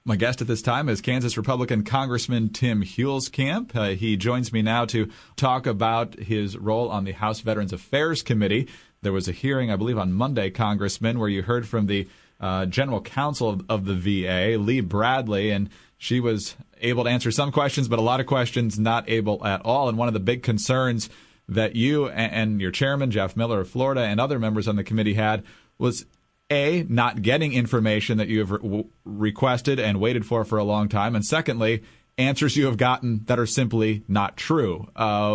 My guest at this time is Kansas Republican Congressman Tim Huelskamp. He joins me now to talk about his role on the House Veterans Affairs Committee. There was a hearing, I believe, on Monday, Congressman, where you heard from the General Counsel of the VA, Lee Bradley, and she was able to answer some questions, but a lot of questions not able at all. And one of the big concerns that you and your chairman, Jeff Miller of Florida, and other members on the committee had was, A, not getting information that you have requested and waited for a long time, and secondly, answers you have gotten that are simply not true.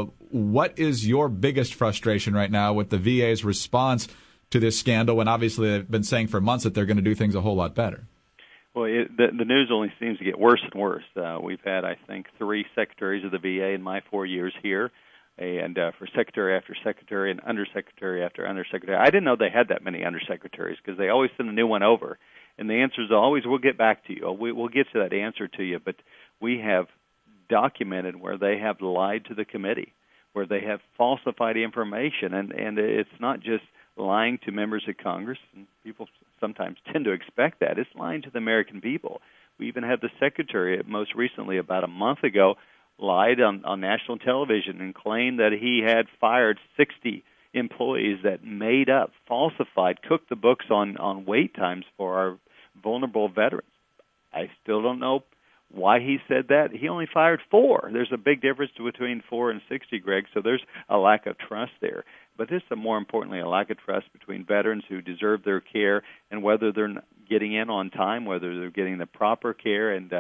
What is your biggest frustration right now with the VA's response to this scandal when obviously they've been saying for months that they're going to do things a whole lot better? Well, the news only seems to get worse and worse. We've had, I think, 3 secretaries of the VA in my 4 years here, and for secretary after secretary and undersecretary after undersecretary. I didn't know they had that many undersecretaries because they always send a new one over. And the answer is always, we'll get back to you. We'll get to that answer to you. But we have documented where they have lied to the committee, where they have falsified information. And it's not just lying to members of Congress, and people sometimes tend to expect that. It's lying to the American people. We even had the secretary, most recently, about a month ago, lied on national television and claimed that he had fired 60 employees that made up, falsified, cooked the books on wait times for our vulnerable veterans. I still don't know why he said that. He only fired 4. There's a big difference between 4 and 60, Greg, so there's a lack of trust there. But this is, more importantly, a lack of trust between veterans who deserve their care and whether they're getting in on time, whether they're getting the proper care. And,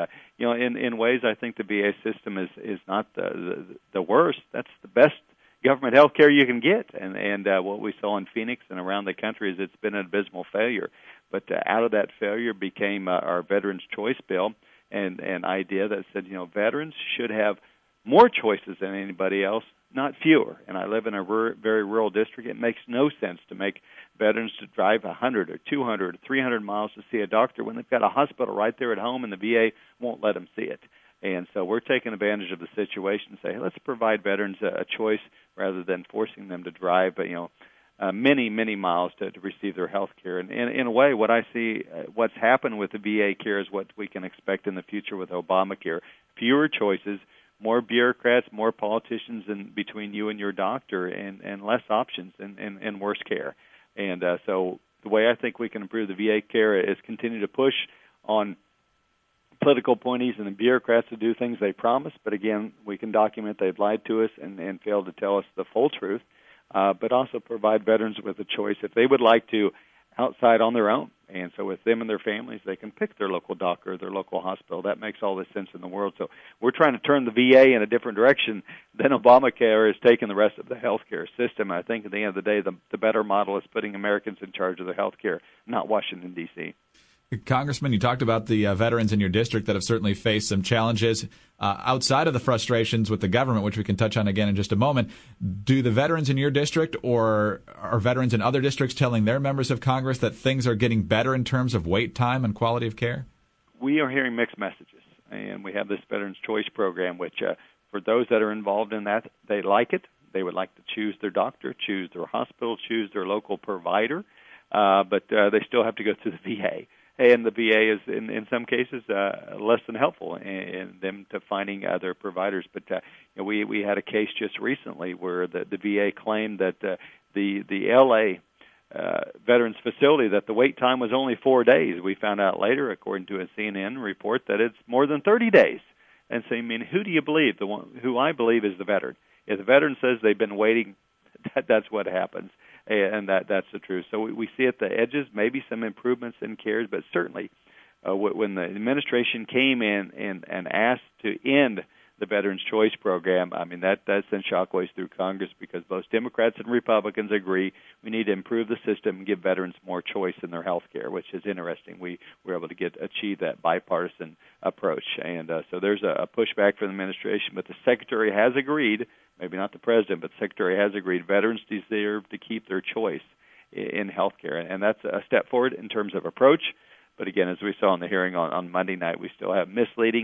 in ways I think the VA system is not the worst. That's the best government health care you can get. And what we saw in Phoenix and around the country is it's been an abysmal failure. But out of that failure became our Veterans Choice Bill, and an idea that said, veterans should have more choices than anybody else, not fewer. And I live in a very rural district. It makes no sense to make veterans to drive 100 or 200 or 300 miles to see a doctor when they've got a hospital right there at home and the VA won't let them see it. And so we're taking advantage of the situation and say, hey, let's provide veterans a choice rather than forcing them to drive, many, many miles to receive their health care. And in a way, what I see, what's happened with the VA care is what we can expect in the future with Obamacare. Fewer choices, more bureaucrats, more politicians in between you and your doctor, and less options and worse care. And so the way I think we can improve the VA care is continue to push on political appointees and the bureaucrats to do things they promise. But again, we can document they've lied to us and failed to tell us the full truth. But also provide veterans with a choice if they would like to outside on their own. And so with them and their families, they can pick their local doctor or their local hospital. That makes all the sense in the world. So we're trying to turn the VA in a different direction than Obamacare has taken the rest of the healthcare system. I think at the end of the day, the better model is putting Americans in charge of their healthcare, not Washington, D.C. Congressman, you talked about the veterans in your district that have certainly faced some challenges outside of the frustrations with the government, which we can touch on again in just a moment. Do the veterans in your district or are veterans in other districts telling their members of Congress that things are getting better in terms of wait time and quality of care? We are hearing mixed messages, and we have this Veterans Choice Program, which for those that are involved in that, they like it. They would like to choose their doctor, choose their hospital, choose their local provider, but they still have to go through the VA. And the VA is, in some cases, less than helpful in them to finding other providers. But we had a case just recently where the VA claimed that the L.A. Veterans facility, that the wait time was only 4 days. We found out later, according to a CNN report, that it's more than 30 days. And so, who do you believe? The one who I believe is the veteran. If the veteran says they've been waiting, that's what happens. And that's the truth. So we see at the edges maybe some improvements in cares, but certainly when the administration came in and asked to end the Veterans Choice Program, that sent shockwaves through Congress because both Democrats and Republicans agree we need to improve the system and give veterans more choice in their health care, which is interesting. We were able to achieve that bipartisan approach. And so there's a pushback from the administration, but the Secretary has agreed, maybe not the President, but the Secretary has agreed veterans deserve to keep their choice in health care. And that's a step forward in terms of approach. But again, as we saw in the hearing on Monday night, we still have misleading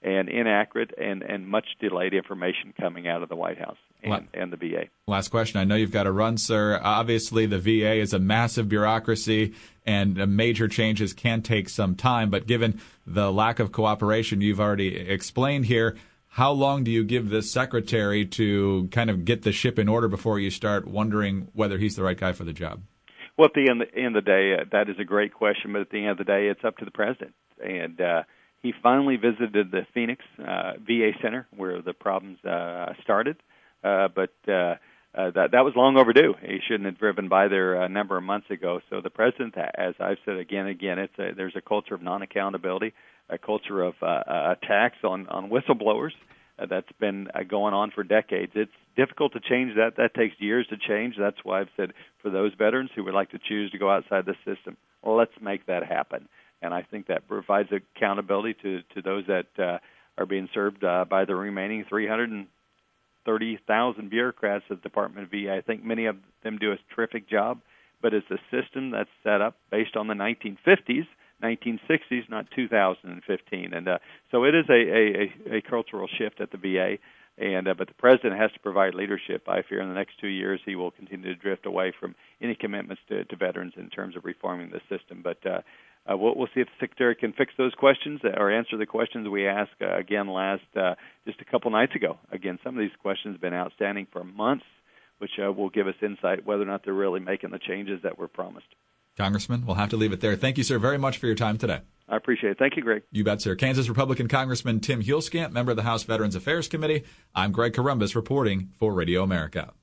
and inaccurate and much delayed information coming out of the White House and the VA. Last question. I know you've got to run, sir. Obviously, the VA is a massive bureaucracy, and major changes can take some time. But given the lack of cooperation you've already explained here, how long do you give this secretary to kind of get the ship in order before you start wondering whether he's the right guy for the job? Well, at the end of the day, that is a great question, but at the end of the day, it's up to the president. And he finally visited the Phoenix VA Center where the problems started, but that was long overdue. He shouldn't have driven by there a number of months ago. So the president, as I've said again and again, there's a culture of non-accountability, a culture of attacks on whistleblowers that's been going on for decades. It's difficult to change that. That takes years to change. That's why I've said for those veterans who would like to choose to go outside the system, well, let's make that happen. And I think that provides accountability to those that are being served by the remaining 330,000 bureaucrats at the Department of VA. I think many of them do a terrific job, but it's a system that's set up based on the 1950s, 1960s, not 2015. And so it is a cultural shift at the VA. But the president has to provide leadership. I fear in the next 2 years he will continue to drift away from any commitments to veterans in terms of reforming the system. But we'll see if the secretary can fix those questions or answer the questions we asked again just a couple nights ago. Again, some of these questions have been outstanding for months, which will give us insight whether or not they're really making the changes that were promised. Congressman, we'll have to leave it there. Thank you, sir, very much for your time today. I appreciate it. Thank you, Greg. You bet, sir. Kansas Republican Congressman Tim Huelskamp, member of the House Veterans Affairs Committee. I'm Greg Corombos reporting for Radio America.